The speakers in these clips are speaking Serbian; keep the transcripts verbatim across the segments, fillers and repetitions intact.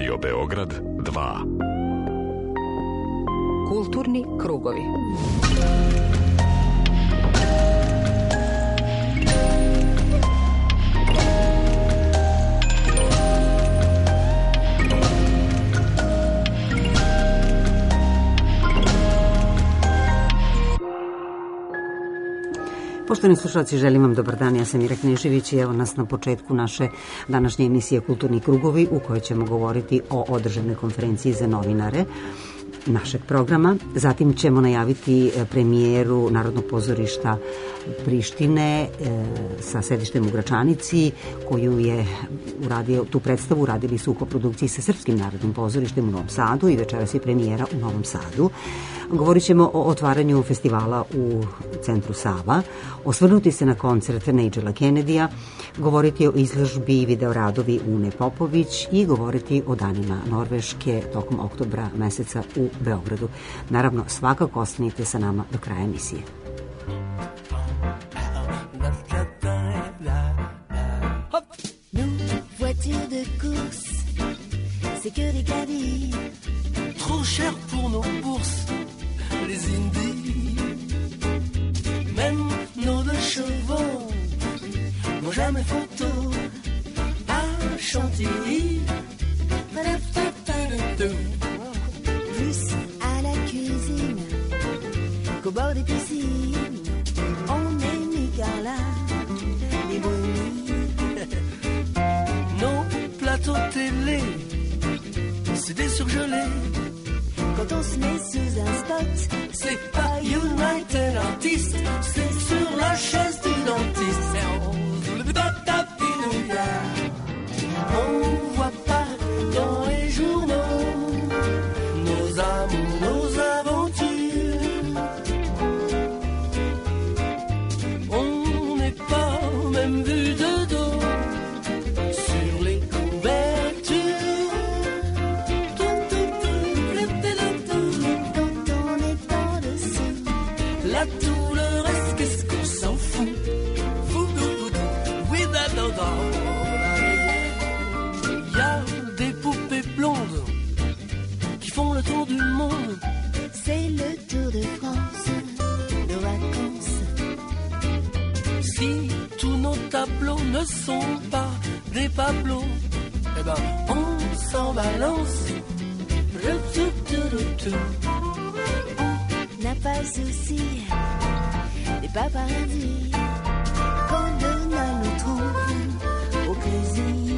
Radio Beograd dva. Kulturni krugovi. Poštovani slušalci, želim vam dobar dan, ja sam Ira Knežević i evo nas na početku naše današnje emisije Kulturni krugovi u kojoj ćemo govoriti o održanoj konferenciji za novinare našeg programa. Zatim ćemo najaviti premijeru Narodnog pozorišta Prištine e, sa sedištem u Gračanici, koju je uradio, tu predstavu uradili su u koprodukciji sa Srpskim narodnim pozorištem u Novom Sadu i večeras je premijera u Novom Sadu. Govorit ćemo o otvaranju festivala u centru Sava, osvrnuti se na koncert Nigela Kennedyja, govoriti o izložbi i videoradovi Une Popović i govoriti o danima Norveške tokom oktobra meseca u Beogradu. Naravno, svakako ostanite sa nama do kraja emisije. C'est que des caddies, trop cher pour nos bourses, les indies. Même nos deux chevaux n'ont jamais photo à Chantilly. Plus à la cuisine qu'au bord des piscines, on est mis car là, les bruits. Nos plateaux télé, c'est des surgelés. Quand on se met sous un spot, c'est pas United Artists, c'est sur la chaise du dentiste. On voit pas dans les journaux nos amours, nos aventures. On n'est pas même vu de dos sur les couvertures. Là tout le reste, qu'est-ce qu'on s'en fout? Il y a des poupées blondes qui font le tour du monde. C'est le Tour de France, nos vacances. Si tous nos tableaux ne sont pas des Pablos, eh ben on s'en balance. On n'a pas le souci des paparazzis quand Donald nous trouve au plaisir.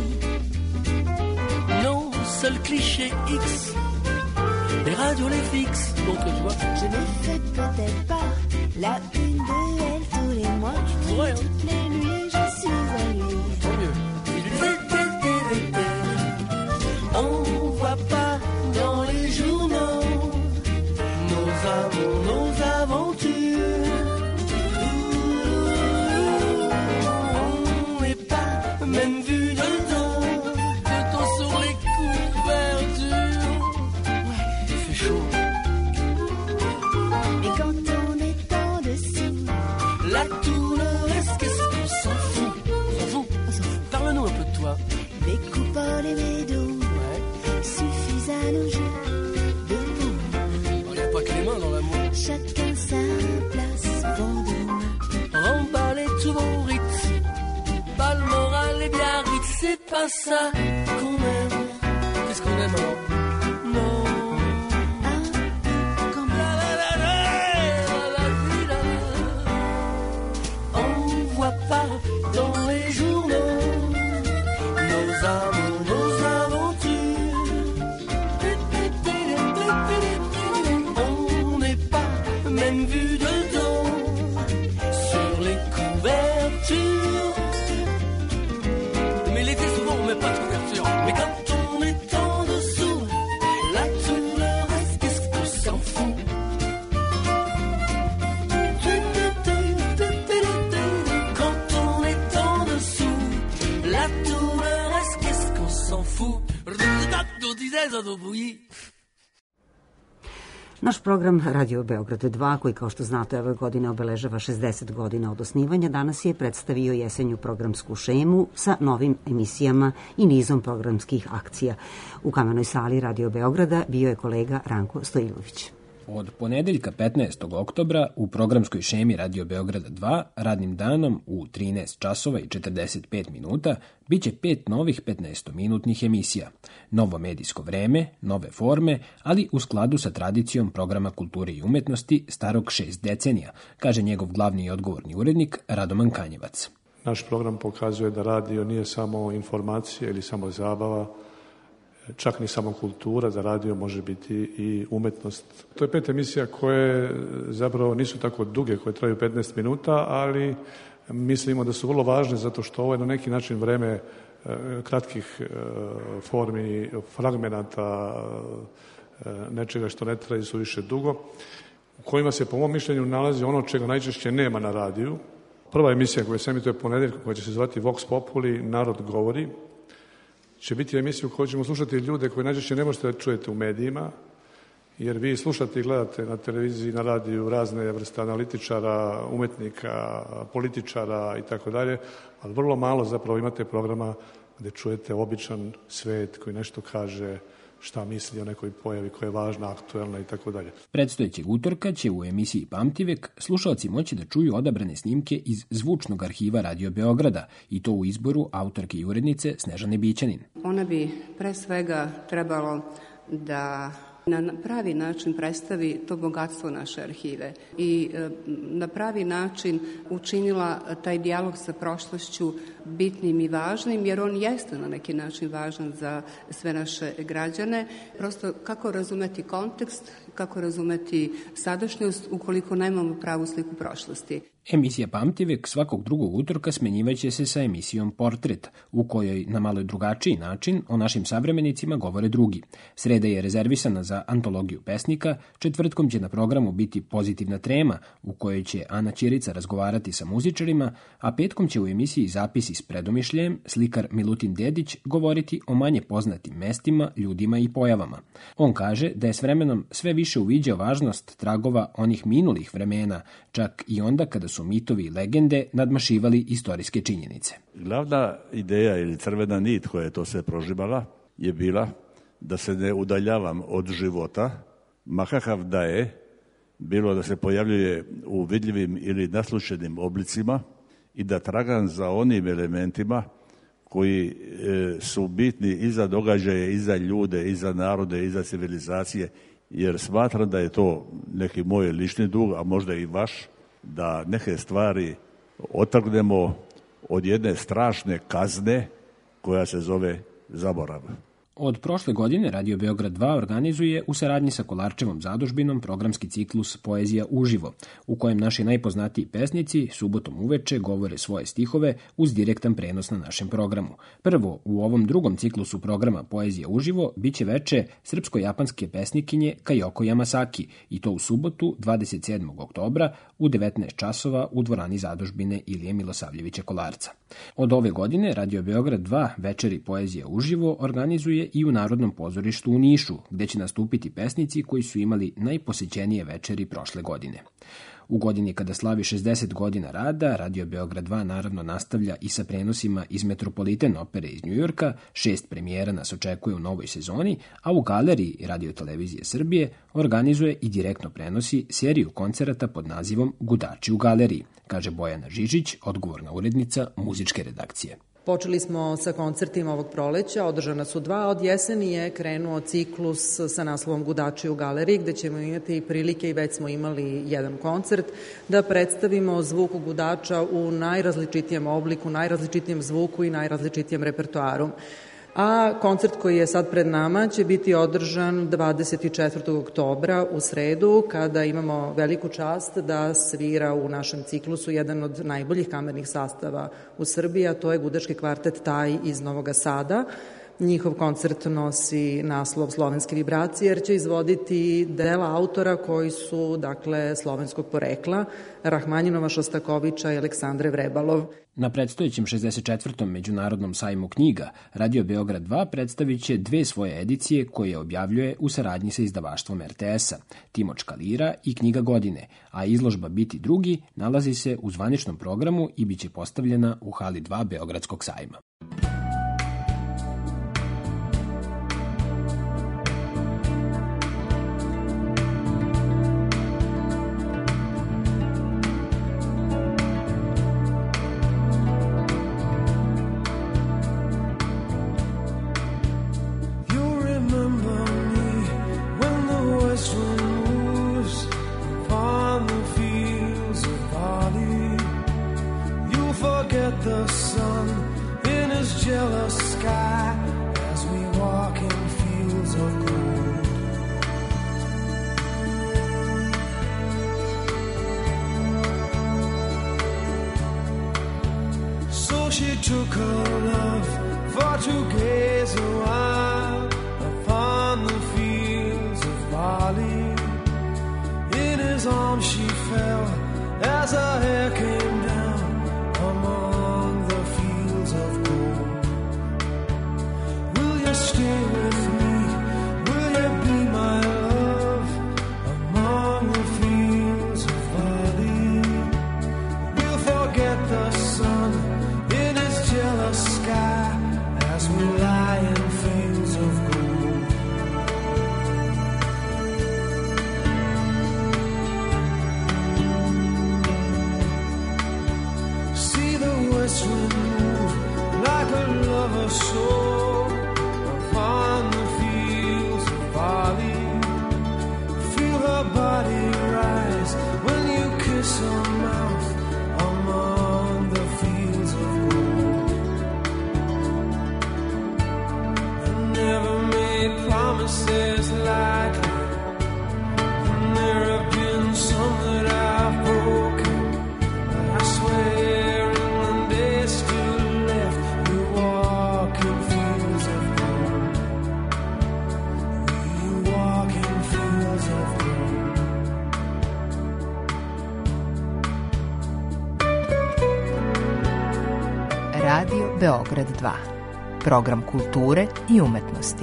Nos seuls clichés X, les radios les fixes. Donc tu vois, je ne fais peut-être pas la une de elle tous les mois. Ouais, hein. Toutes les nuits je suis à lui. Tant mieux. On voit pas dans les journaux nos amours, nos aventures. On n'est pas même vu de dos, de dos sur les couvertures. Ouais, il fait chaud. Mais quand on est en dessous, là tout le reste, qu'est-ce qu'on s'en fout? On s'en fout, on s'en fout. Parle-nous un peu de toi. Les coupoles et mes dos, ouais, suffisent à nos jeux de mots. Il n'y a pas que les mains dans l'amour. Chacun sa place pour demain. Remballez tous vos rites, Balmoral et Biarritz, c'est pas ça qu'on aime. Qu'est-ce qu'on aime alors? Non. Ah, comme la la la la la la la. On voit pas dans les journaux nos amours, nos aventures. On n'est pas même vu de dos sur les couvertures. Mais l'été souvent on met pas de couverture. Mais quand on est en dessous, là tout le reste, qu'est-ce qu'on s'en fout? Quand on est en dessous, là tout le reste, qu'est-ce qu'on s'en fout? Naš program Radio Beograd dva, koji kao što znate ove godine obeležava šezdeset godina od osnivanja, danas je predstavio jesenju programsku šemu sa novim emisijama i nizom programskih akcija. U kamenoj sali Radio Beograda bio je kolega Ranko Stojilović. Od ponedeljka petnaestog oktobra u programskoj šemi Radio Beograda dva radnim danom u trinaest časova i četrdeset pet minuta biće pet novih petnaestominutnih emisija. Novo medijsko vreme, nove forme, ali u skladu sa tradicijom programa kulture i umetnosti starog šest decenija, kaže njegov glavni i odgovorni urednik Radoman Kanjevac. Naš program pokazuje da radio nije samo informacija ili samo zabava, čak ni samo kultura, da radio može biti i umetnost. To je pet emisija koje zapravo nisu tako duge, koje traju petnaest minuta, ali mislimo da su vrlo važne zato što ovo je na neki način vreme kratkih formi, fragmenata, nečega što ne traje suviše dugo, u kojima se po mom mišljenju nalazi ono čega najčešće nema na radiju. Prva emisija koja se emituje ponedeljkom, koja će se zvati Vox Populi, Narod govori, će biti emisija u kojoj ćemo slušati ljude koje najčešće ne možete da čujete u medijima, jer vi slušate i gledate na televiziji, na radiju razne vrste analitičara, umetnika, političara i tako dalje, ali vrlo malo zapravo imate programa gde čujete običan svet koji nešto kaže, šta misli o nekoj pojavi koja je važna, aktuelna i tako dalje. Predstojećeg utorka će u emisiji Pamtivek slušalci moći da čuju odabrane snimke iz zvučnog arhiva Radio Beograda i to u izboru autorke i urednice Snežane Bićanin. Ona bi pre svega trebalo da na pravi način predstavi to bogatstvo naše arhive i na pravi način učinila taj dijalog sa prošlošću bitnim i važnim, jer on jeste na neki način važan za sve naše građane. Prosto kako razumeti kontekst, kako razumeti sadašnjost ukoliko nemamo pravu sliku prošlosti. Emisija Pamtivek svakog drugog utorka smenjivaće se sa emisijom Portret, u kojoj na malo drugačiji način o našim savremenicima govore drugi. Sreda je rezervisana za antologiju pesnika, četvrtkom će na programu biti Pozitivna trema, u kojoj će Ana Ćirica razgovarati sa muzičarima, a petkom će u emisiji Zapisi s predomišljajem slikar Milutin Dedić govoriti o manje poznatim mestima, ljudima i pojavama. On kaže da je s vremenom sve više uviđao važnost tragova onih minulih vremena, čak i onda kada su mitovi i legende nadmašivali istorijske činjenice. Glavna ideja ili crvena nit koja je to sve prožibala je bila da se ne udaljavam od života, makakav da je, bilo da se pojavljuje u vidljivim ili naslušenim oblicima i da tragam za onim elementima koji e, su bitni i za događaje, i za ljude, i za narode, i za civilizacije, jer smatram da je to neki moj lični dug, a možda i vaš, da neke stvari otrgnemo od jedne strašne kazne koja se zove zaborav. Od prošle godine Radio Beograd dva organizuje u saradnji sa Kolarčevom zadužbinom programski ciklus Poezija uživo, u kojem naši najpoznatiji pesnici subotom uveče govore svoje stihove uz direktan prenos na našem programu. Prvo, u ovom drugom ciklusu programa Poezija uživo biće veče srpsko-japanske pesnikinje Kajoko Yamasaki, i to u subotu dvadeset sedmog oktobra u devetnaest časova u dvorani zadužbine Ilije Milosavljevića Kolarca. Od ove godine Radio Beograd dva večeri Poezija uživo organizuje i u Narodnom pozorištu u Nišu, gde će nastupiti pesnici koji su imali najposećenije večeri prošle godine. U godini kada slavi šezdeset godina rada, Radio Beograd dva naravno nastavlja i sa prenosima iz Metropolitan opere iz Njujorka, šest premijera nas očekuje u novoj sezoni, a u galeriji Radio Televizije Srbije organizuje i direktno prenosi seriju koncerata pod nazivom Gudači u galeriji, kaže Bojana Žižić, odgovorna urednica muzičke redakcije. Počeli smo sa koncertima ovog proleća, održana su dva, od jeseni je krenuo ciklus sa naslovom Gudači u galeriji, gde ćemo imati prilike, i već smo imali jedan koncert, da predstavimo zvuk gudača u najrazličitijem obliku, najrazličitijem zvuku i najrazličitijem repertoaru. A koncert koji je sad pred nama će biti održan dvadeset četvrtog oktobra u sredu, kada imamo veliku čast da svira u našem ciklusu jedan od najboljih kamernih sastava u Srbiji, a to je gudački kvartet Taj iz Novog Sada. Njihov koncert nosi naslov Slovenske vibracije jer će izvoditi dela autora koji su, dakle, slovenskog porekla, Rahmanjinova, Šostakovića i Aleksandre Vrebalov. Na predstojećem šezdeset četvrtom Međunarodnom sajmu knjiga Radio Beograd dva predstavit će dve svoje edicije koje objavljuje u saradnji sa izdavaštvom er te es-a, Timočka lira i Knjiga godine, a izložba Biti drugi nalazi se u zvaničnom programu i biće postavljena u hali dva Beogradskog sajma. Radio Beograd dva. Program kulture i umetnosti.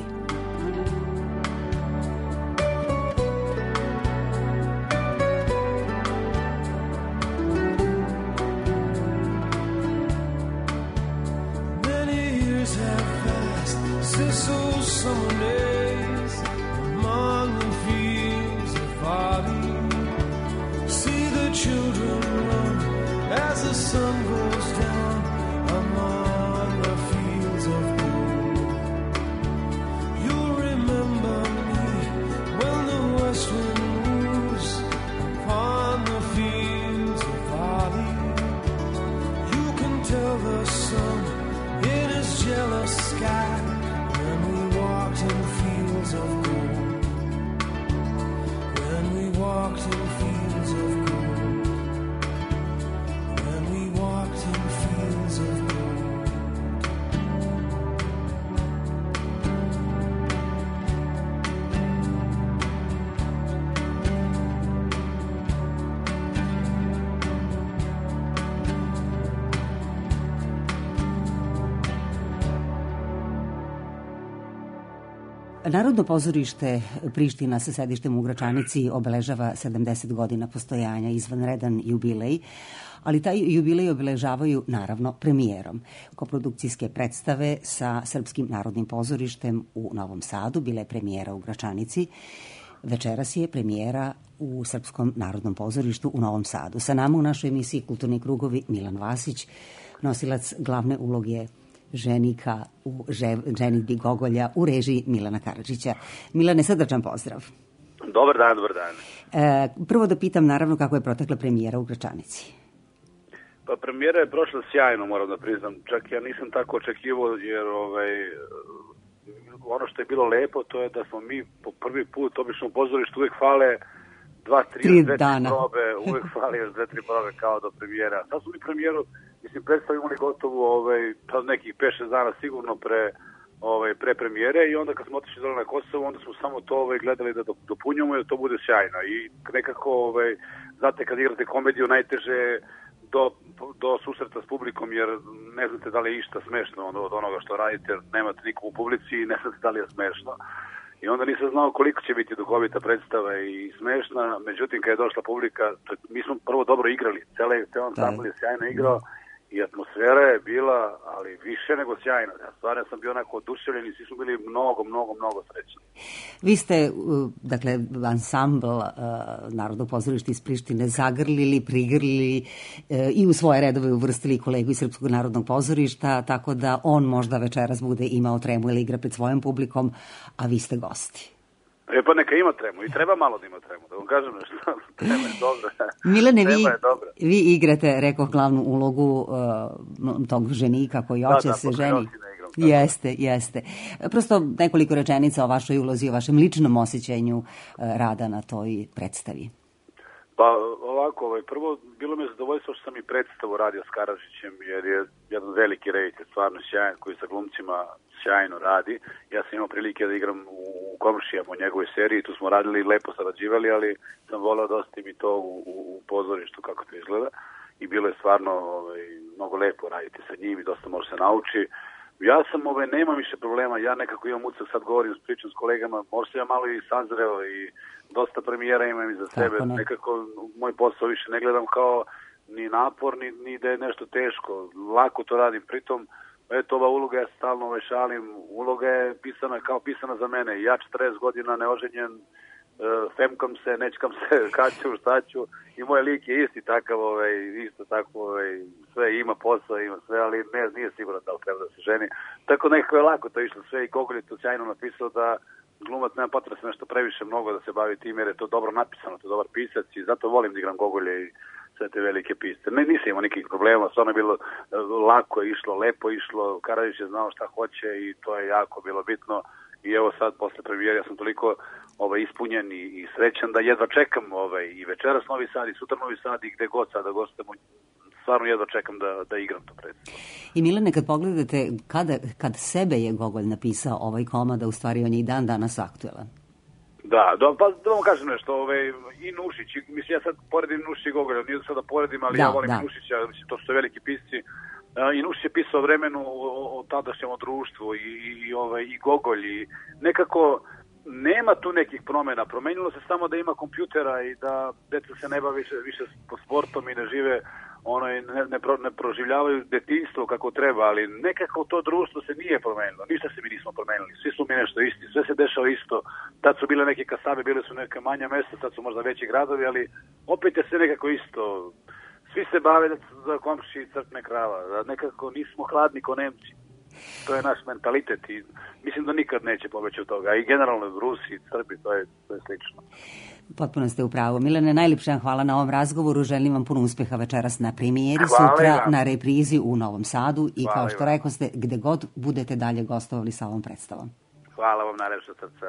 Narodno pozorište Priština sa sedištem u Gračanici obeležava sedamdeset godina postojanja, izvanredan jubilej, ali taj jubilej obeležavaju naravno premijerom. Koprodukcijske predstave sa Srpskim narodnim pozorištem u Novom Sadu, bila je premijera u Gračanici. Večeras je premijera u Srpskom narodnom pozorištu u Novom Sadu. Sa nama u našoj emisiji Kulturni krugovi Milan Vasić, nosilac glavne uloge ženika u ženidbi Gogolja u režiji Milana Karadžića. Milane, srdačan pozdrav. Dobar dan, dobar dan. E, prvo da pitam naravno kako je protekla premijera u Gračanici. Pa premijera je prošla sjajno, moram da priznam. Čak ja nisam tako očekivao, jer ovaj, ono što je bilo lepo, to je da smo mi po prvi put, obično u pozorištu uvijek fale dva, tri, tri dve, tri probe, uvijek fali još dve, tri probe kao do premijera. Sad smo mi premijeru, mislim, predstavili gotovo ovaj, nekih pet šest dana sigurno pre ovaj, pre premijere i onda kad smo otišli dole na Kosovo, onda smo samo to ovaj, gledali da dopunjamo i da to bude sjajno. I nekako, ovaj, znate, kad igrate komediju, najteže do, do susreta s publikom, jer ne znate da li je išta smešno od onoga što radite, jer nemate nikom u publici i ne znate da li je smešno. I onda nisam znao koliko će biti duhovita predstava i smešna, međutim kad je došla publika, mi smo prvo dobro igrali, cele, cele ansambl je sjajno igrao i atmosfera je bila, ali više nego sjajna. Ja stvarno sam bio onako oduševljen i svi smo bili mnogo, mnogo, mnogo srećni. Vi ste, dakle, ansambl uh, Narodnog pozorišta iz Prištine zagrlili, prigrlili uh, i u svoje redove uvrstili kolegu iz Srpskog narodnog pozorišta, tako da on možda večeras bude imao tremu ili igra pred svojom publikom, a vi ste gosti. E pa neka ima tremu i treba malo da ima tremu, da vam kažem nešto. Trema je dobra. Milane, vi, vi igrate, rekao, glavnu ulogu uh, tog ženika koji hoće da, se da, ženi. Jeste, jeste. Prosto nekoliko rečenica o vašoj ulozi, o vašem ličnom osjećanju uh, rada na toj predstavi. Pa ovako, ovaj, prvo bilo mi je zadovoljstvo što sam i predstavu radio s Karadžićem, jer je jedan veliki reditelj, stvarno sjajan, koji sa glumcima sjajno radi. Ja sam imao prilike da igram u Komšijama u njegovoj seriji, tu smo radili i lepo sarađivali, ali sam voleo da ostavim i to u, u, u pozorištu kako to izgleda. I bilo je stvarno ovaj, mnogo lepo raditi sa njim i dosta može se nauči. Ja sam, ovaj, nemam više problema, ja nekako imam ucak, sad govorim, pričam s kolegama, možda ja malo i sazreo i dosta premijera imam iza sebe, ne. Nekako moj posao više ne gledam kao ni napor, ni, ni da je nešto teško, lako to radim, pritom, eto, ova uloga, ja stalno ovaj šalim, uloga je pisana kao pisana za mene, ja četrdeset godina neoženjen, femkam se, nečkam se, kad ću, šta ću, i moj lik je isti takav, ovaj, isto tako, ovaj, sve ima posao, ima sve, ali ne, nije sigurno da li treba da se ženi. Tako nekako je lako to išlo sve i Gogolj je to sjajno napisao da glumac nema potreba se nešto previše mnogo da se bavi tim, jer je to dobro napisano, to je dobar pisac i zato volim da igram Gogolje i sve te velike pisce. Ne, nisam imao nikakvih problema, stvarno je bilo lako je išlo, lepo išlo, Karadžić je znao šta hoće i to je jako bilo bitno. I evo sad, posle premijere, ja sam toliko ovaj, ispunjen i, i srećan da jedva čekam ovaj, i večeras Novi Sad i sutra Novi Sad i gde god sada gostujemo, stvarno jedva čekam da, da igram to predstavu. I Milane, kad pogledate, kada, kad sebe je Gogolj napisao ovaj komad, da u stvari on je i dan danas aktuelan. Da, da, pa da vam kažem nešto, ovaj, i Nušić, mislim ja sad poredim Nušić i Gogolja, nije da sada poredim, ali da, ja volim da. Nušića, to su veliki pisci. I Nušić je pisao o vremenu, o, o tadašnjem društvu i, i, ovaj, i Gogolj i nekako nema tu nekih promjena. Promenilo se samo da ima kompjutera i da deca se ne bave više, više sportom i ne žive, ono, ne, ne, pro, ne proživljavaju detinjstvo kako treba, ali nekako to društvo se nije promenilo. Ništa se mi nismo promenili. Svi su mi nešto isti. Sve se dešava isto. Tad su bile neke kasabe, bile su neke manja mesta, sad su možda veći gradovi, ali opet je sve nekako isto. Svi se bave za komši crkne krava, da nekako nismo hladni ko Nemci. To je naš mentalitet i mislim da nikad neće pobeći od toga. I generalno Rusi, Srbi, to je, to je slično. Potpuno ste u pravu. Milane, najljepša vam hvala na ovom razgovoru. Želim vam puno uspeha večeras na premijeri, hvala sutra vam na reprizi u Novom Sadu i hvala kao što rekao ste, gde god budete dalje gostovali sa ovom predstavom. Hvala vam najlepše srca.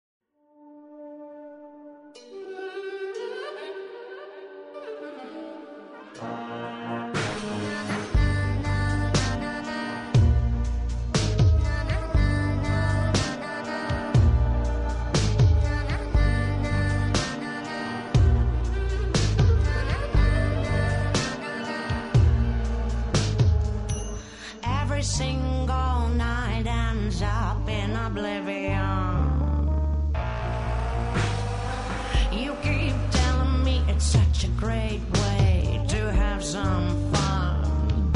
Every single night ends up in oblivion. You keep telling me it's such a great way to have some fun.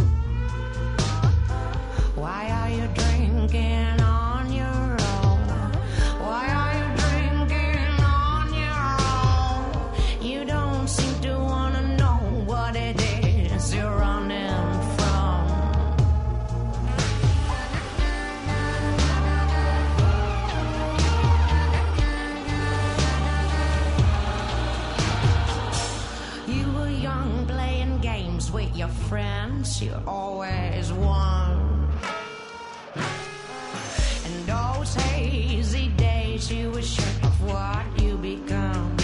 Why are you drinking on your own? Why are you drinking on your own? You don't seem to want to know what it is you're running from. With your friends, you always won. And those hazy days, you were sure of what you become.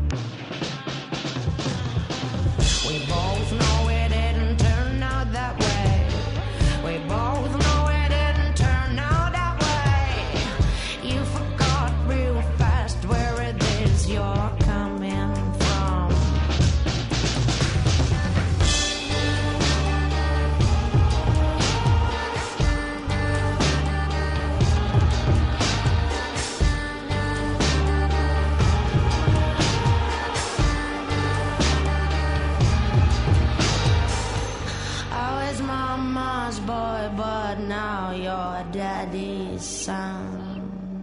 We both know it didn't turn out that way. We both know it didn't turn out that way. mama's boy, but now you're daddy's son.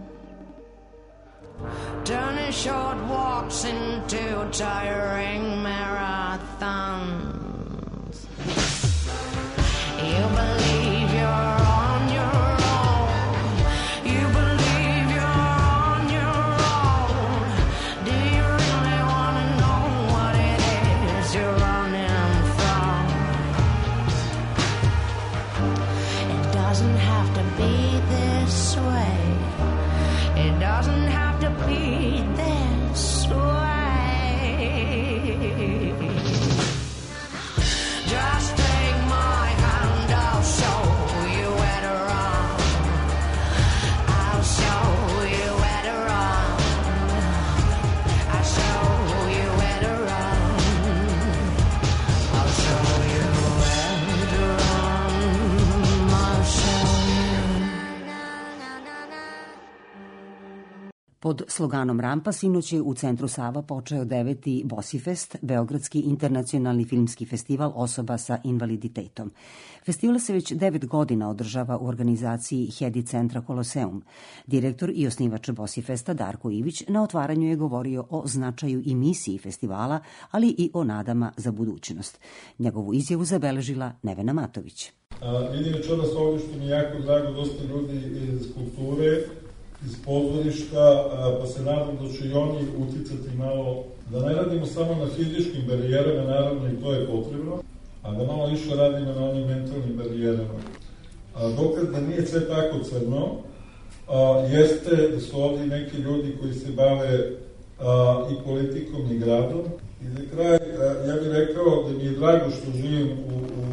Turning short walks into tiring marathons. You believe you're on your own. You believe you're on your own. Do you really want to know what it is you're running from? It doesn't have to be this way. It doesn't have to be this way. Just take my hand, I'll show you where to run. I'll show you where to run. I'll show you where to run. I'll show you where to run. I'll show you. Pod sloganom Rampa sinoć je u Centru Sava počeo deveti Bosifest, Beogradski internacionalni filmski festival osoba sa invaliditetom. Festival se već devet godina održava u organizaciji Hedi Centra Koloseum. Direktor i osnivač Bosifesta Darko Ivić na otvaranju je govorio o značaju i misiji festivala, ali i o nadama za budućnost. Njegovu izjavu zabeležila Nevena Matović. A, vidim večeras ovdje što mi je jako drago, dosta ljudi iz kulture, iz pozorišta, pa se nadam da će i oni uticati malo, da ne radimo samo na fizičkim barijerama, naravno i to je potrebno, a da malo više radimo na onim mentalnim barijerama. A, dokaz da nije sve tako crno, a, jeste da su ovdje neki ljudi koji se bave a, i politikom i gradom. I za kraj, a, ja bih rekao da mi je drago što živim u, u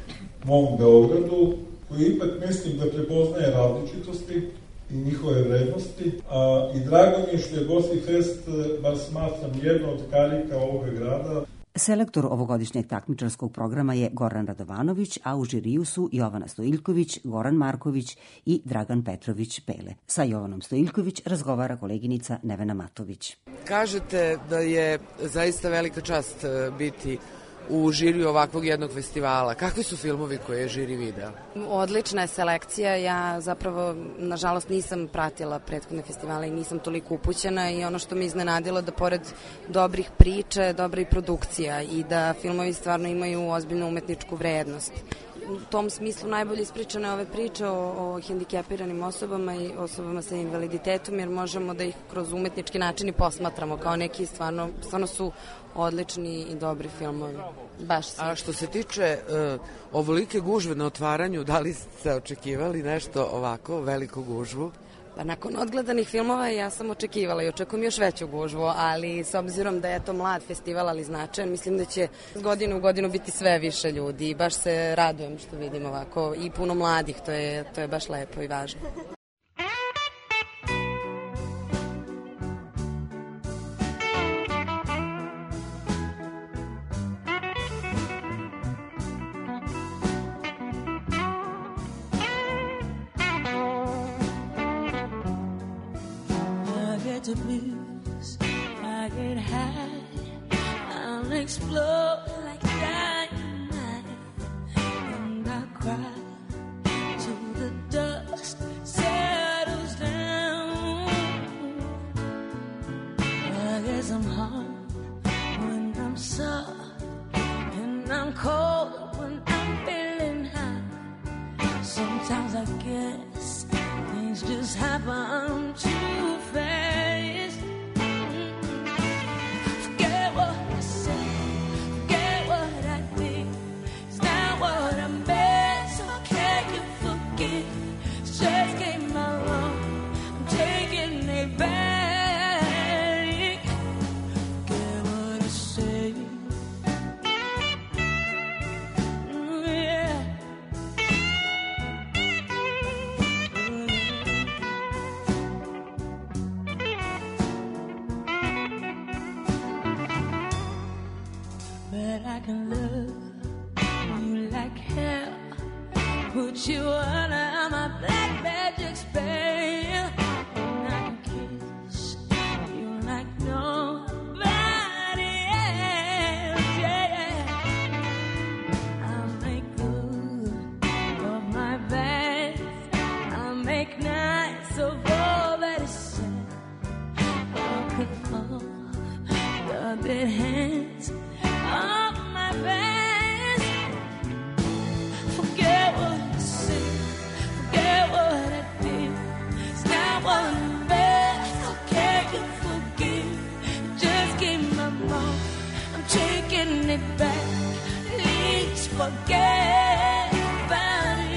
mom Beogradu, koji ipak mislim da prepoznaje različitosti i njihove vrednosti. A, I drago mi je što je Bosifest, bar smatram, jedna od karika ovoga grada. Selektor ovogodišnjeg takmičarskog programa je Goran Radovanović, a u žiriju su Jovana Stojiljković, Goran Marković i Dragan Petrović Pele. Sa Jovanom Stojiljković razgovara koleginica Nevena Matović. Kažete da je zaista velika čast biti u žiriju ovakvog jednog festivala. Kakvi su filmovi koje je žiri video? Odlična je selekcija. Ja zapravo, nažalost, nisam pratila prethodne festivale i nisam toliko upućena i ono što me iznenadilo da pored dobrih priča je dobra i produkcija i da filmovi stvarno imaju ozbiljnu umetničku vrednost. U tom smislu najbolje ispričane ove priče o, o hendikepiranim osobama i osobama sa invaliditetom, jer možemo da ih kroz umetnički način i posmatramo kao neki stvarno, stvarno su odlični i dobri filmovi. Baš svi. A što se tiče uh, ovolike gužve na otvaranju, da li ste očekivali nešto ovako, veliku gužvu? Pa nakon odgledanih filmova ja sam očekivala i očekujem još veću gužvu, ali s obzirom da je to mlad festival, ali značajan, mislim da će s godinu u godinu biti sve više ljudi i baš se radujem što vidim ovako i puno mladih, to je, to je baš lepo i važno. The blues, I get high, I'll explode like dynamite, and I cry till the dust settles down. I guess I'm hard when I'm soft, and I'm cold when I'm feeling high. Sometimes I guess things just happen too fast. I can love you like hell, put you under my black magic spell, and I can kiss you like nobody else, yeah. I'll make good about it.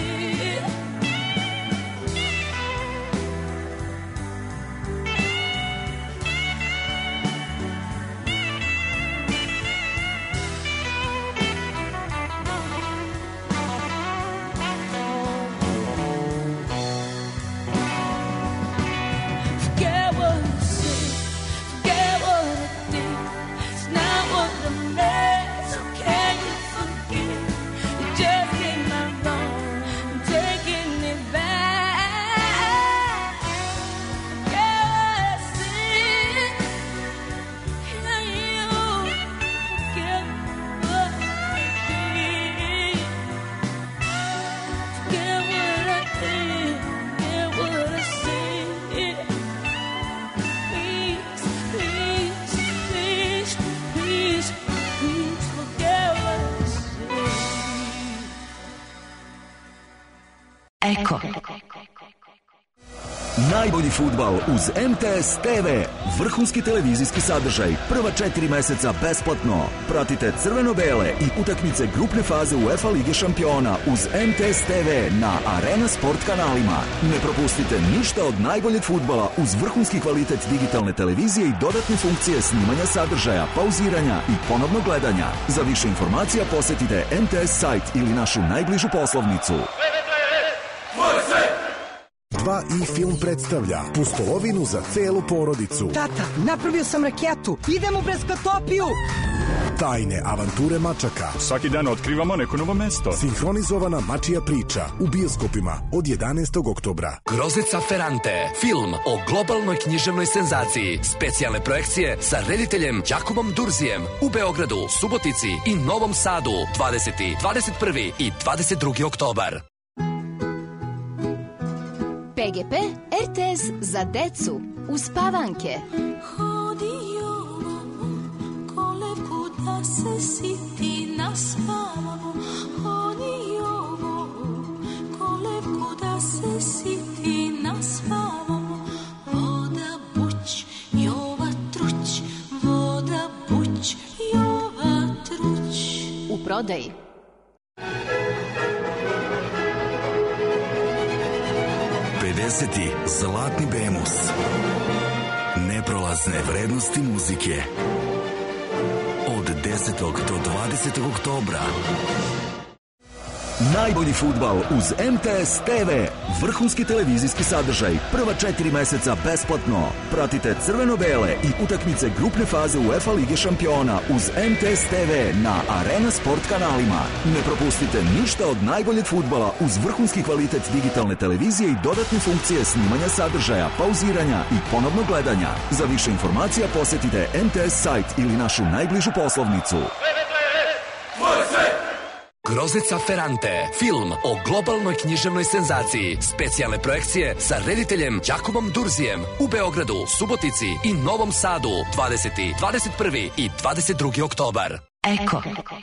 Forget what I said, forget what I did. It's not what I meant, so can you forgive? You just did my wrong, I'm taking it back. Forget what I said, can you forget what I did? Forget what I did, forget what I said. Please, please, please, please, please forget what I said. Eko. Najbolji fudbal uz M T S T V. Vrhunski televizijski sadržaj. Prva četiri meseca besplatno. Pratite crveno-bele i utakmice grupne faze UEFA Lige šampiona uz M T S T V na Arena Sport kanalima. Ne propustite ništa od najboljeg fudbala uz vrhunski kvalitet digitalne televizije i dodatne funkcije snimanja sadržaja, pauziranja i ponovnog gledanja. Za više informacija posetite M T S sajt ili našu najbližu poslovnicu. dva i film predstavlja Pustolovinu za celu porodicu. Tata, napravio sam raketu. Idem u Breskotopiju. Tajne avanture mačaka. Svaki dan otkrivamo neko novo mesto. Sinhronizovana mačija priča u bioskopima od jedanaestog oktobra. Groznica Ferrante, film o globalnoj književnoj senzaciji. Specijalne projekcije sa rediteljem Jakubom Durzijem u Beogradu, Subotici i Novom Sadu dvadeseti, dvadeset prvi i dvadeset drugi oktobar. P G P R T S za decu uspavanke. Hodio kolevku da se siti naspavamo. Hodio kolevku da se siti naspavamo. Voda buć, Jova truć, voda buć, Jova truć. U prodaji. pedeseti Zlatni Bemus. Neprolazne vrednosti muzike. Od desetog do dvadesetog oktobra. Najbolji fudbal uz M T S T V. Vrhunski televizijski sadržaj. Prva četiri meseca besplatno. Pratite crveno-bele i utakmice grupne faze UEFA Lige šampiona uz M T S T V na Arena Sport kanalima. Ne propustite ništa od najboljeg fudbala uz vrhunski kvalitet digitalne televizije i dodatne funkcije snimanja sadržaja, pauziranja i ponovnog gledanja. Za više informacija posetite M T S sajt ili našu najbližu poslovnicu. Groznica Ferrante, film o globalnoj književnoj senzaciji. Specijalne projekcije sa rediteljem Jakubom Durzijem u Beogradu, Subotici i Novom Sadu dvadeseti, dvadeset prvi i dvadeset drugi oktobar. Eko.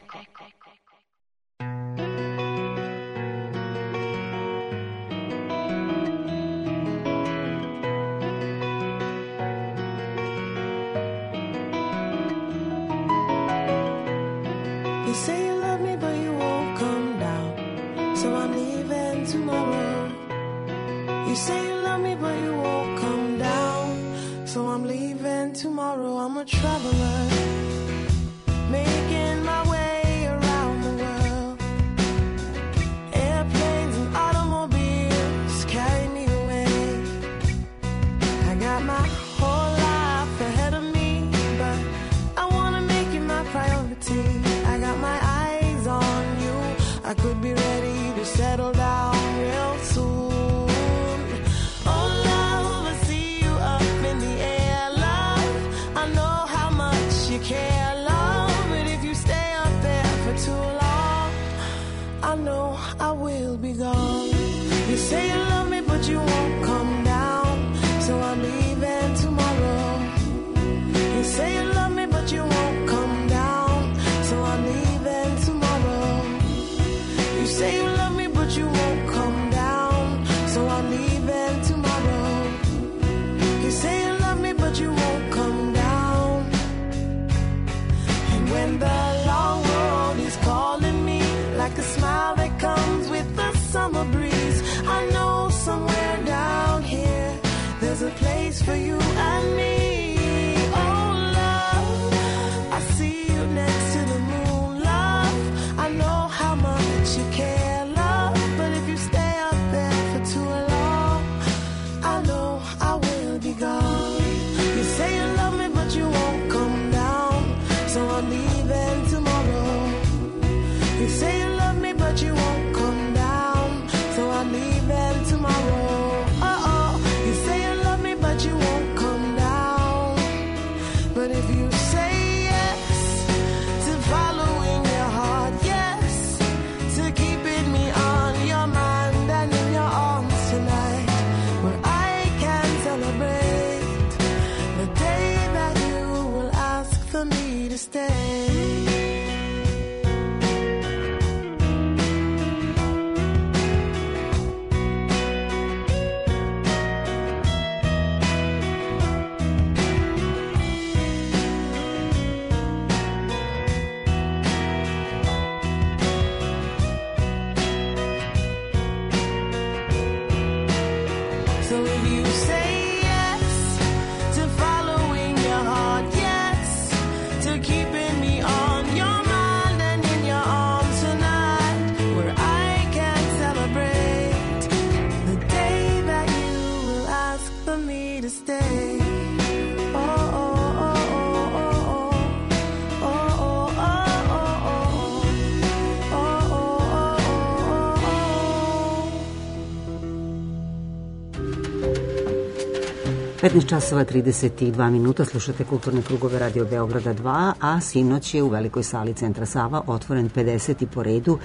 You say you love me, but you won't come down. So I'm leaving tomorrow. You say you love me, but you won't come down. So I'm leaving tomorrow. I'm a traveler, making my way around the world. Airplanes and automobiles carry me away. I got my whole life ahead of me, but I wanna make you my priority. I got my eyes on you. I could be ready to settle down real soon. Oh, love, I see you up in the air, love. I know how much you care, love. But if you stay up there for too long, I know I will be gone. You say you love me, but you won't come down. So I'm leaving tomorrow. You say you love me, but you won't come down. So I'm leaving tomorrow. You say you love me, but you won't come down. So I'm leaving tomorrow. You say you love me, but you won't come down. And when the long road is calling me, like a smile that comes with the to stay. petnaest časova trideset dva minuta, slušate Kulturne krugove Radio Beograda dva, a sinoć je u velikoj sali Centra Sava otvoren pedeseti po redu,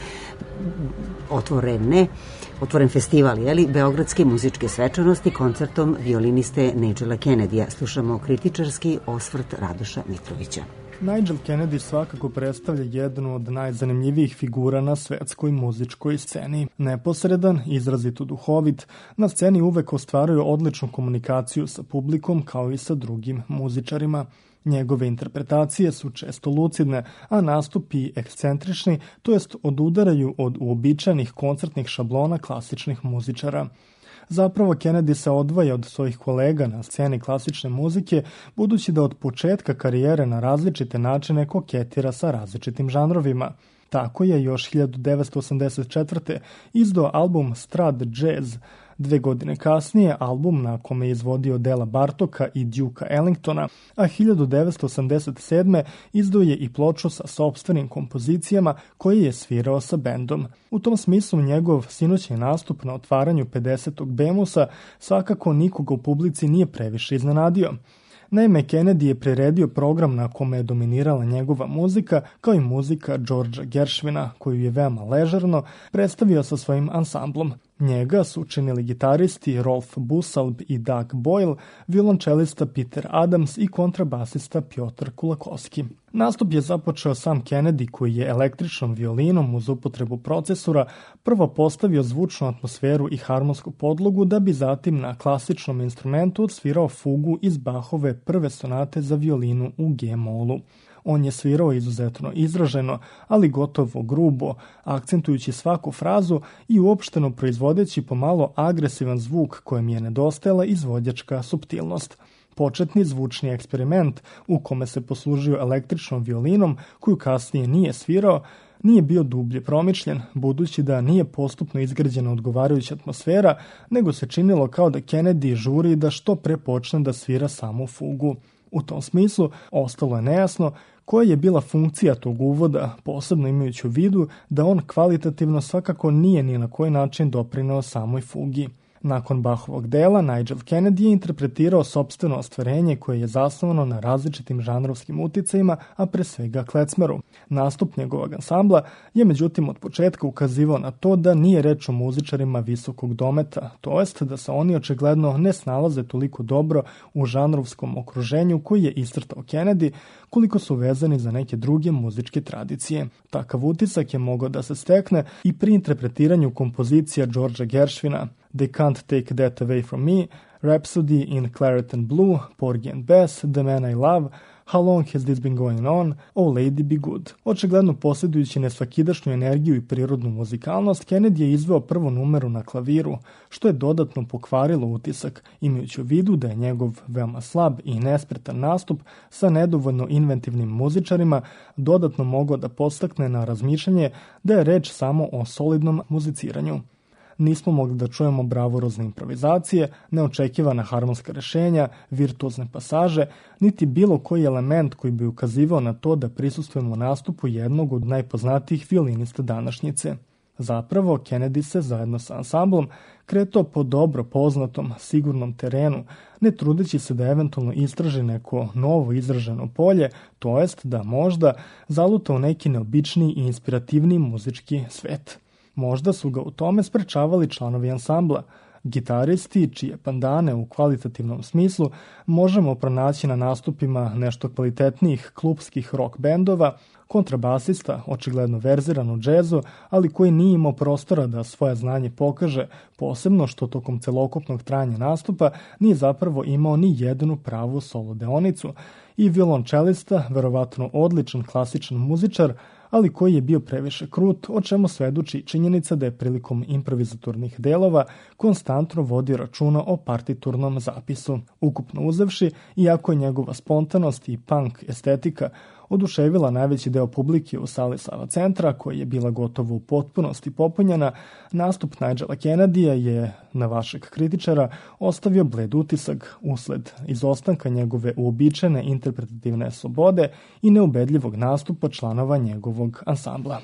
otvorene, otvoren festival, jeli, Beogradske muzičke svečanosti koncertom violiniste Nigela Kennedyja. Slušamo kritičarski osvrt Radoša Mitrovića. Nigel Kennedy svakako predstavlja jednu od najzanimljivijih figura na svetskoj muzičkoj sceni. Neposredan, izrazito duhovit, na sceni uvek ostvaruje odličnu komunikaciju sa publikom kao i sa drugim muzičarima. Njegove interpretacije su često lucidne, a nastupi ekscentrični, to jest odudaraju od uobičajenih koncertnih šablona klasičnih muzičara. Zapravo, Kennedy se odvaja od svojih kolega na sceni klasične muzike, budući da od početka karijere na različite načine koketira sa različitim žanrovima. Tako je još hiljadu devetsto osamdeset četvrte izdao album Strad Jazz. Dve godine kasnije album na kome je izvodio dela Bartoka i Duke Ellingtona, a hiljadu devetsto osamdeset sedme izdao je i ploču sa sopstvenim kompozicijama koje je svirao sa bendom. U tom smislu njegov sinoćni nastup na otvaranju pedesetog Bemusa svakako nikoga u publici nije previše iznenadio. Naime, Kennedy je priredio program na kome je dominirala njegova muzika, kao i muzika Georgea Gershwina, koju je veoma ležerno predstavio sa svojim ansamblom. Njega su činili gitaristi Rolf Busalb i Doug Boyle, violončelista Peter Adams i kontrabasista Piotr Kulakoski. Nastup je započeo sam Kennedy, koji je električnom violinom uz upotrebu procesora prvo postavio zvučnu atmosferu i harmonsku podlogu, da bi zatim na klasičnom instrumentu odsvirao fugu iz Bachove prve sonate za violinu u G-molu. On je svirao izuzetno izraženo, ali gotovo grubo, akcentujući svaku frazu i uopšteno proizvodeći pomalo agresivan zvuk kojem je nedostajala izvođačka suptilnost. Početni zvučni eksperiment u kome se poslužio električnom violinom, koju kasnije nije svirao, nije bio dublje promišljen, budući da nije postupno izgrađena odgovarajuća atmosfera, nego se činilo kao da Kennedy žuri da što pre počne da svira samu fugu. U tom smislu, ostalo je nejasno koja je bila funkcija tog uvoda, posebno imajući u vidu da on kvalitativno svakako nije ni na koji način doprineo samoj fugi. Nakon Bachovog dela, Nigel Kennedy je interpretirao sopstveno ostvarenje koje je zasnovano na različitim žanrovskim uticajima, a pre svega klezmeru. Nastup njegovog ansambla je međutim od početka ukazivao na to da nije reč o muzičarima visokog dometa, to jest da se oni očigledno ne snalaze toliko dobro u žanrovskom okruženju koji je iscrtao Kennedy, koliko su vezani za neke druge muzičke tradicije. Takav utisak je mogao da se stekne i pri interpretiranju kompozicija Georgea Gershwina, They Can't Take That Away From Me, Rhapsody in Claret and Blue, Porgy and Bess, The Man I Love, How Long Has This Been Going On, Oh Lady Be Good. Očigledno posjedujući nesvakidašnju energiju i prirodnu muzikalnost, Kennedy je izveo prvu numeru na klaviru, što je dodatno pokvarilo utisak, imajući u vidu da je njegov veoma slab i nespretan nastup sa nedovoljno inventivnim muzičarima dodatno mogao da podstakne na razmišljanje da je reč samo o solidnom muziciranju. Nismo mogli da čujemo bravurozne improvizacije, neočekivana harmonska rešenja, virtuozne pasaže, niti bilo koji element koji bi ukazivao na to da prisustujemo nastupu jednog od najpoznatijih violinista današnjice. Zapravo, Kennedy se zajedno sa ansamblom kretao po dobro poznatom, sigurnom terenu, ne trudeći se da eventualno istraži neko novo izraženo polje, to jest da možda zaluta u neki neobičniji i inspirativniji muzički svet. Možda su ga u tome sprečavali članovi ansambla. Gitaristi, čije pandane u kvalitativnom smislu možemo pronaći na nastupima nešto kvalitetnijih klubskih rock bendova, kontrabasista, očigledno verziran u džezu, ali koji nije imao prostora da svoje znanje pokaže, posebno što tokom celokupnog trajanja nastupa nije zapravo imao ni jednu pravu solo deonicu, i violončelista, verovatno odličan klasičan muzičar, ali koji je bio previše krut, o čemu svedoči činjenica da je prilikom improvizatornih delova konstantno vodio računa o partiturnom zapisu. Ukupno uzevši, iako je njegova spontanost i punk estetika oduševila najveći deo publike u sali Sava centra, koja je bila gotovo u potpunosti popunjena, nastup Nigela Kennedyja je, na vašeg kritičara, ostavio bled utisak usled izostanka njegove uobičajene interpretativne slobode i neubedljivog nastupa članova njegovog ansambla.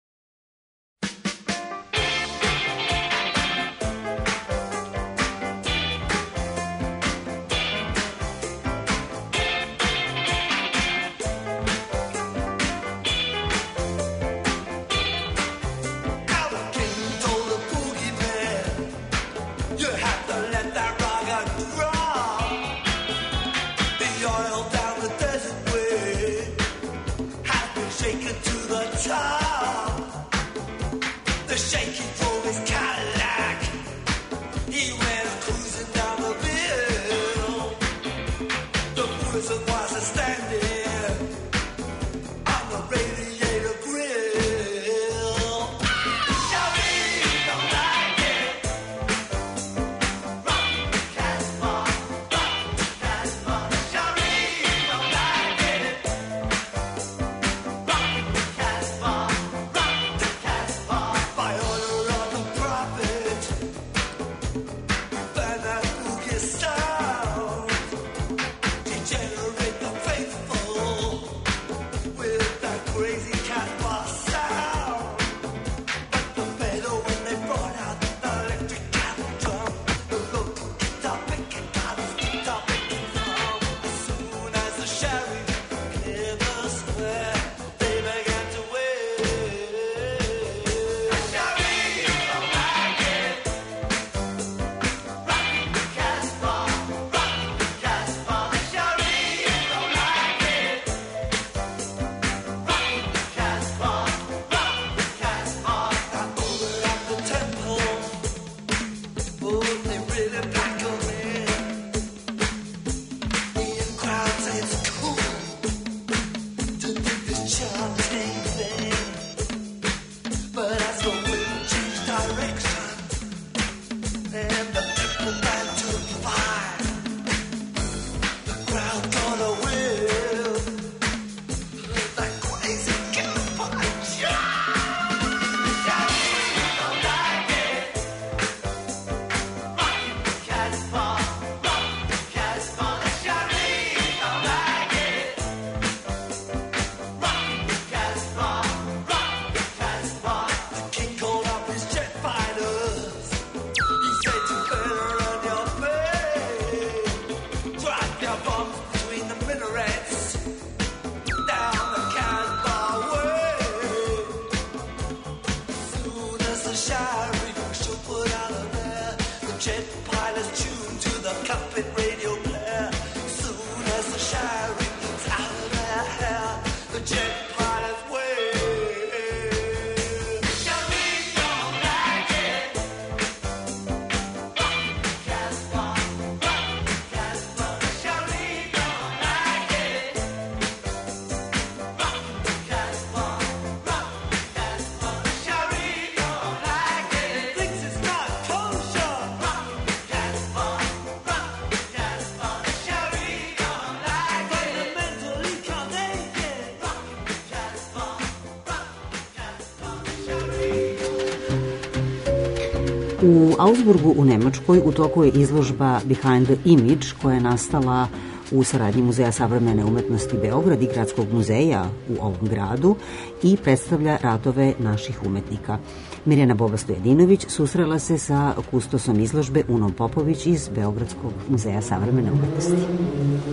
U Augsburgu u Nemačkoj u toku je izložba Behind the Image koja je nastala u saradnji Muzeja savremene umetnosti Beograd i Gradskog muzeja u ovom gradu i predstavlja radove naših umetnika. Mirjana Boba-Stojadinović susrela se sa kustosom izložbe Unom Popović iz Beogradskog muzeja savremene umetnosti.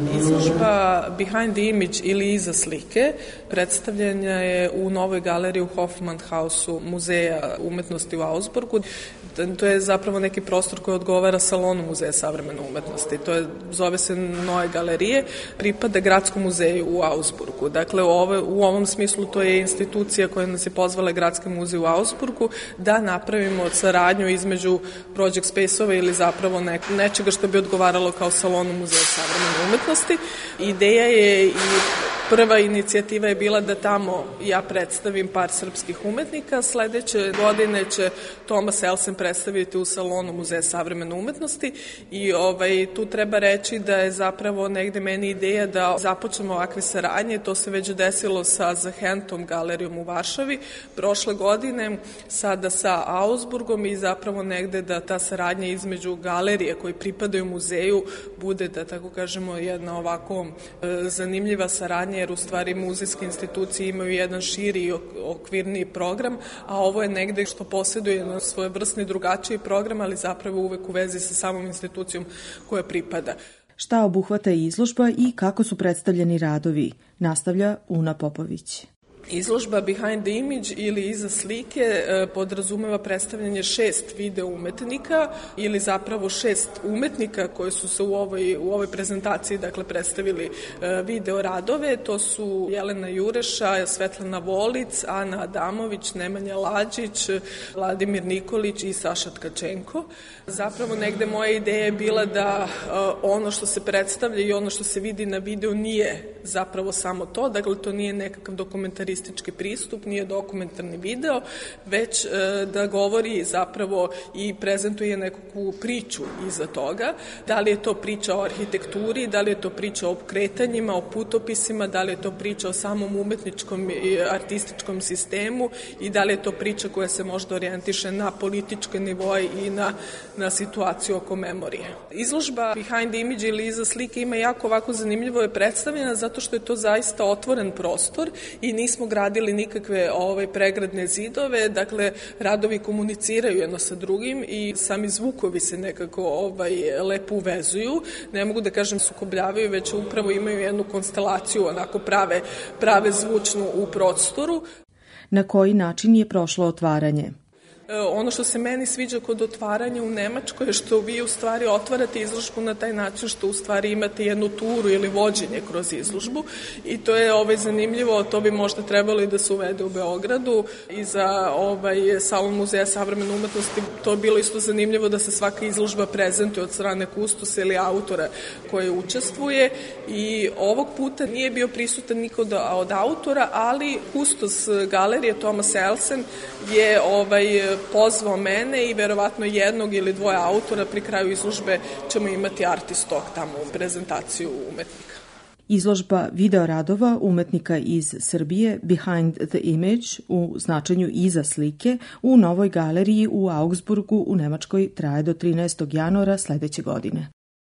Izložba Behind the Image ili Iza slike predstavljena je u novoj galeriji u Hoffman Hausu Muzeja umetnosti u Augsburgu. To je zapravo neki prostor koji odgovara salonu Muzeja savremene umetnosti. To je, zove se Neue Galerije, pripada Gradskom muzeju u Augsburgu. Dakle, u, ove, u ovom smislu to je institucija koja nas je pozvala Gradski muzej u Augsburgu da napravimo saradnju između project space-ova ili zapravo ne, nečega što bi odgovaralo kao salonu Muzeja savremene umetnosti. Ideja je i prva inicijativa je bila da tamo ja predstavim par srpskih umetnika. Sledeće godine će Thomas Elsen predstaviti u salonu Muzeja savremene umetnosti i ovaj, tu treba reći da je zapravo negde meni ideja da započnemo ovakve saradnje. To se već desilo sa Zahentom galerijom u Varšavi prošle godine, sada sa Augsburgom i zapravo negde da ta saradnja između galerije koji pripadaju muzeju bude, da tako kažemo, jedna ovako e, zanimljiva saradnja, jer u stvari muzejske institucije imaju jedan širi i okvirniji program, a ovo je negde što posjeduje na svoje vrstni drugačiji program, ali zapravo uvek u vezi sa samom institucijom koja pripada. Šta obuhvata izložba i kako su predstavljeni radovi, nastavlja Una Popović. Izložba Behind the Image ili Iza slike e, podrazumeva predstavljanje šest video umetnika ili zapravo šest umetnika koji su se u ovoj, u ovoj prezentaciji dakle, predstavili e, video radove. To su Jelena Jureša, Svetlana Volic, Ana Adamović, Nemanja Lađić, Vladimir Nikolić i Saša Tkačenko. Zapravo negde moja ideja je bila da e, ono što se predstavlja i ono što se vidi na videu nije zapravo samo to, dakle to nije nekakav dokumentaristički pristup, nije dokumentarni video, već e, da govori zapravo i prezentuje nekakvu priču iza toga. Da li je to priča o arhitekturi, da li je to priča o kretanjima, o putopisima, da li je to priča o samom umetničkom i artističkom sistemu i da li je to priča koja se možda orijentiše na političke nivoje i na, na situaciju oko memorije. Izložba Behind the Image ili Iza slike ima jako ovako zanimljivo je predstavljena zato što je to zaista otvoren prostor i nismo gradili nikakve ovaj, pregradne zidove, dakle radovi komuniciraju jedno sa drugim i sami zvukovi se nekako ovaj, lepo uvezuju, ne mogu da kažem sukobljavaju, već upravo imaju jednu konstelaciju onako prave, prave zvučnu u prostoru. Na koji način je prošlo otvaranje? Ono što se meni sviđa kod otvaranja u Nemačkoj je što vi u stvari otvarate izložbu na taj način što u stvari imate jednu turu ili vođenje kroz izložbu i to je ovaj, zanimljivo, to bi možda trebalo i da se uvede u Beogradu i za ovaj, salon Muzeja savremene umetnosti to je bilo isto zanimljivo da se svaka izložba prezentuje od strane kustosa ili autora koji učestvuje i ovog puta nije bio prisutan niko od autora, ali kustos galerije Thomas Elsen je ovaj, pozvao mene i verovatno jednog ili dvoje autora. Pri kraju izložbe ćemo imati artist talk tamo u prezentaciju umetnika. Izložba video radova umetnika iz Srbije Behind the Image u značenju Iza slike u Novoj galeriji u Augsburgu u Nemačkoj traje do trinaestog januara sledeće godine.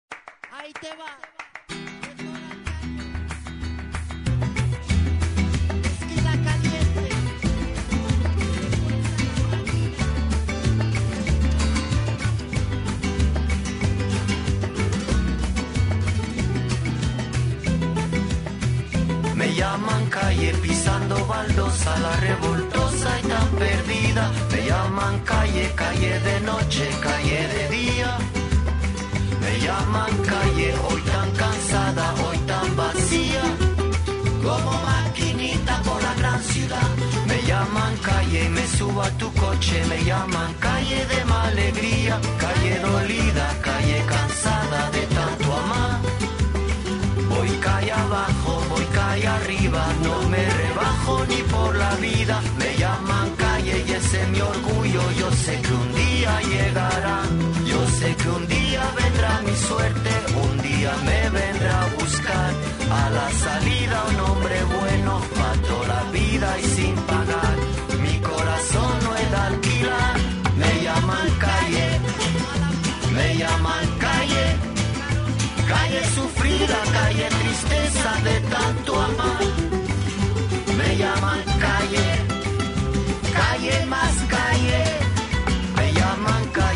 Me llaman calle pisando baldosa, la revoltosa y tan perdida. Me llaman calle, calle de noche, calle de día. Me llaman calle, hoy tan cansada, hoy tan vacía. Como maquinita por la gran ciudad. Me llaman calle y me subo a tu coche. Me llaman calle de mala alegría, calle dolida, calle cansada de tanto amar. Voy calle abajo, voy calle arriba, no me rebajo ni por la vida. Me llaman calle y ese es mi orgullo, yo sé que un día llegará. Yo sé que un día vendrá mi suerte, un día me vendrá a buscar. A la salida un hombre bueno, pa' toda la vida y sin pagar. Mi corazón no es de alquilar. Me llaman calle, me llaman calle. Calle sufrida, calle tristeza de tanto amar. Me llaman calle, calle más calle. Me llaman calle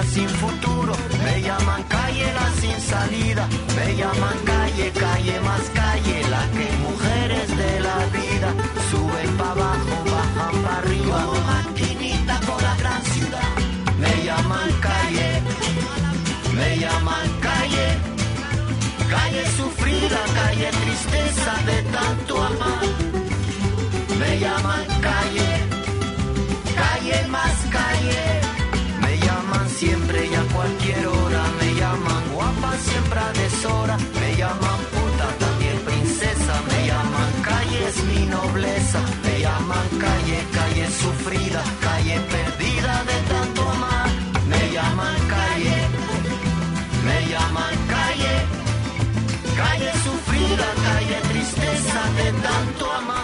la sin futuro, me llaman calle la sin salida, me llaman calle, calle más calle, la que mujeres de la vida suben para abajo, bajan para arriba, como maquinita por la gran ciudad. Me llaman calle, me llaman calle, calle sufrida, calle tristeza de tanto amar. Me llaman calle, calle más calle, me llaman siempre y a cualquier hora, me llaman guapa siempre a deshora, me llaman puta también princesa, me llaman calle es mi nobleza, me llaman calle, calle sufrida, calle perdida de tanto amar, me llaman calle, me llaman calle, calle sufrida, calle tristeza de tanto amar.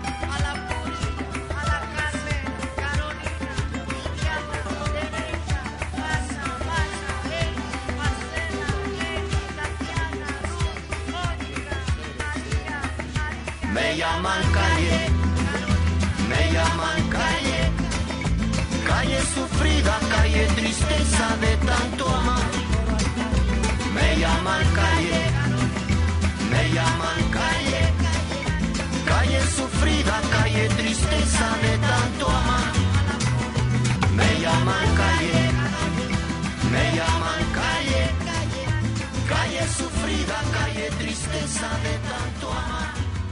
Me llaman calle, me llaman calle, calle sufrida, calle tristeza de tanto amar. Me llaman calle, me llaman calle, calle sufrida, calle tristeza de tanto amar. Me llaman calle, me llaman calle, calle sufrida, calle tristeza de tanto amar.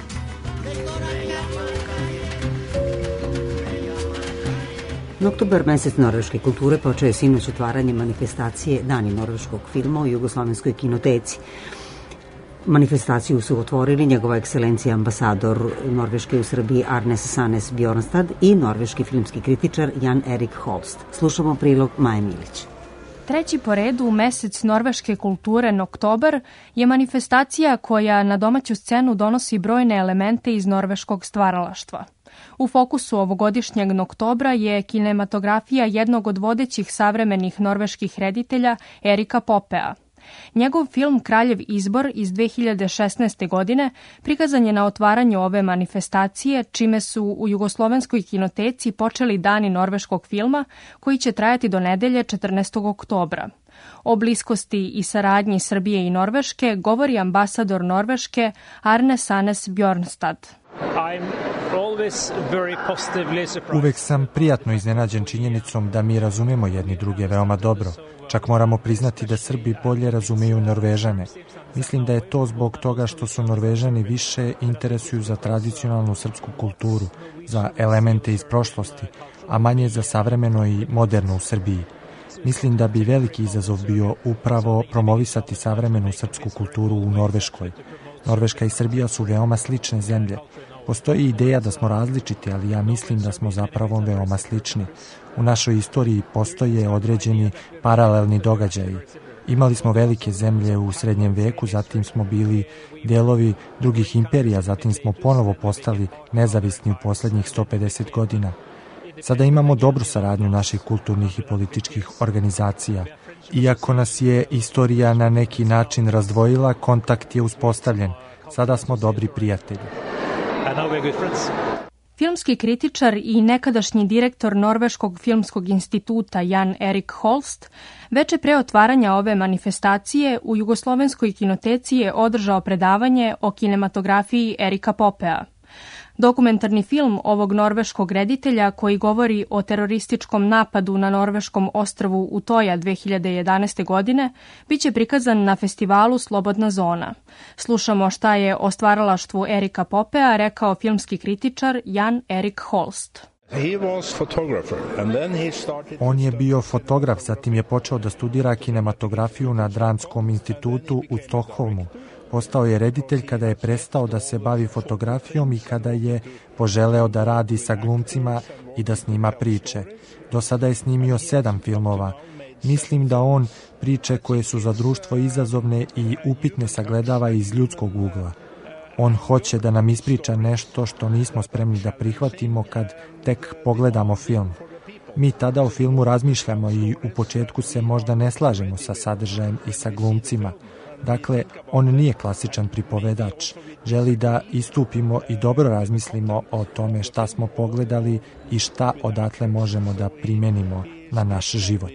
Oktobar, mesec norveške kulture, počeo je sinoć otvaranjem manifestacije Dani norveškog filma u Jugoslovenskoj kinoteci. Manifestaciju su otvorili njegova ekscelencija ambasador Norveške u Srbiji Arnes Sanes Bjornstad i norveški filmski kritičar Jan Erik Holst. Slušamo prilog Maje Milić. Treći po redu u mesec norveške kulture Noktobar je manifestacija koja na domaću scenu donosi brojne elemente iz norveškog stvaralaštva. U fokusu ovogodišnjeg Noktobra je kinematografija jednog od vodećih savremenih norveških reditelja Erika Popea. Njegov film Kraljev izbor iz dve hiljade šesnaeste. godine prikazan je na otvaranju ove manifestacije, čime su u Jugoslovenskoj kinoteci počeli dani norveškog filma koji će trajati do nedelje četrnaestog oktobra. O bliskosti i saradnji Srbije i Norveške govori ambasador Norveške Arne Sanes Bjornstad. Uvek sam prijatno iznenađen činjenicom da mi razumemo jedni druge veoma dobro. Čak moramo priznati da Srbi bolje razumeju Norvežane. Mislim da je to zbog toga što su Norvežani više interesuju za tradicionalnu srpsku kulturu, za elemente iz prošlosti, a manje za savremeno i moderno u Srbiji. Mislim da bi veliki izazov bio upravo promovisati savremenu srpsku kulturu u Norveškoj. Norveška i Srbija su veoma slične zemlje. Postoji ideja da smo različiti, ali ja mislim da smo zapravo veoma slični. U našoj istoriji postoje određeni paralelni događaji. Imali smo velike zemlje u srednjem veku, zatim smo bili delovi drugih imperija, zatim smo ponovo postali nezavisni u poslednjih sto pedeset godina. Sada imamo dobru saradnju naših kulturnih i političkih organizacija. Iako nas je istorija na neki način razdvojila, kontakt je uspostavljen. Sada smo dobri prijatelji. Filmski kritičar i nekadašnji direktor Norveškog filmskog instituta Jan Erik Holst veče pre otvaranja ove manifestacije u Jugoslovenskoj kinoteci je održao predavanje o kinematografiji Erika Popea. Dokumentarni film ovog norveškog reditelja koji govori o terorističkom napadu na norveškom ostrvu Utoja dve hiljade jedanaeste. godine biće prikazan na festivalu Slobodna zona. Slušamo šta je o stvaralaštvu Erika Popea rekao filmski kritičar Jan Erik Holst. On je bio fotograf, zatim je počeo da studira kinematografiju na Dramskom institutu u Stokholmu. Postao je reditelj kada je prestao da se bavi fotografijom i kada je poželeo da radi sa glumcima i da snima priče. Do sada je snimio sedam filmova. Mislim da on priče koje su za društvo izazovne i upitne sagledava iz ljudskog ugla. On hoće da nam ispriča nešto što nismo spremni da prihvatimo kad tek pogledamo film. Mi tada o filmu razmišljamo i u početku se možda ne slažemo sa sadržajem i sa glumcima. Dakle, on nije klasičan pripovedač. Želi da istupimo i dobro razmislimo o tome šta smo pogledali i šta odatle možemo da primenimo na naš život.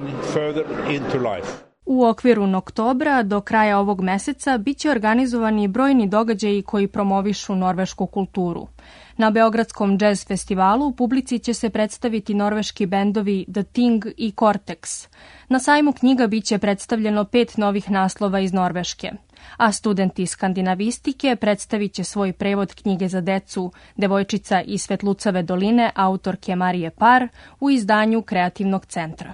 U okviru Noktobra do kraja ovog meseca biće organizovani brojni događaji koji promovišu norvešku kulturu. Na Beogradskom jazz festivalu publici će se predstaviti norveški bendovi The Thing i Cortex. Na sajmu knjiga biće predstavljeno pet novih naslova iz Norveške, a studenti skandinavistike predstavit će svoj prevod knjige za decu Devojčica iz Svetlucave doline autorke Marije Par u izdanju Kreativnog centra.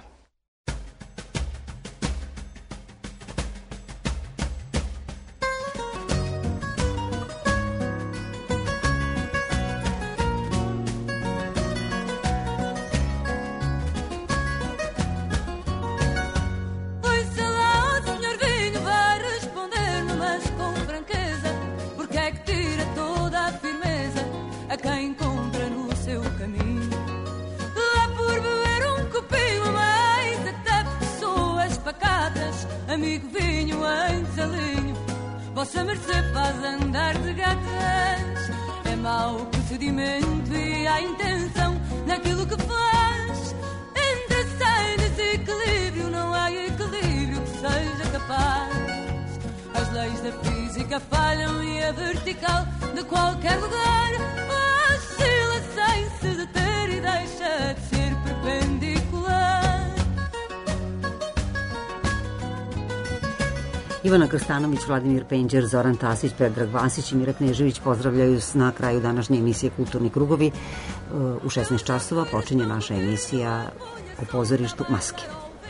Amigo vinho em desalinho, vossa mercê faz andar de gatas. É mau o procedimento e há intenção naquilo que faz. Entre sem desequilíbrio não há equilíbrio que seja capaz. As leis da física falham e a vertical de qualquer lugar oscila sem se deter e deixa de ser perpendicular. Ivana Krstanović, Vladimir Penđer, Zoran Tasić, Predrag Vasić i Mira Knežević pozdravljaju s na kraju današnje emisije Kulturni krugovi. U šesnaest časova počinje naša emisija o pozorištu Maske.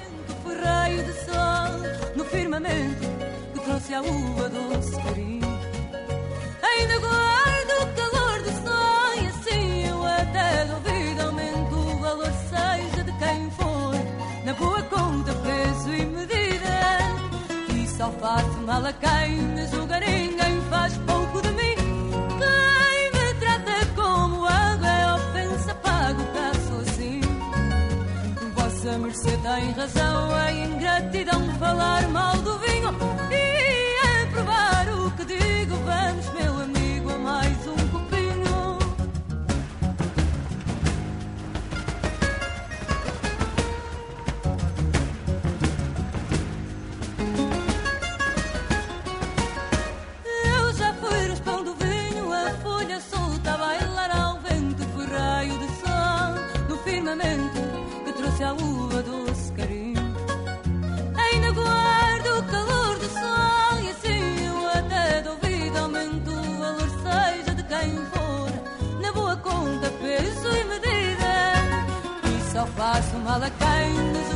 Só faço mal a quem me julga, ninguém faz pouco de mim. Quem me trata como água é ofensa, pago cá sozinho. Vossa mercê tem razão, é ingratidão falar mal do vinho. E é provar o que digo, vamos meu amigo a mais um copinho. Que trouxe a uva doce carinho. Ainda guardo o calor do sol e assim eu até de ouvido aumento o valor seja de quem for. Na boa conta, peso e medida. E só faço mal a quem nos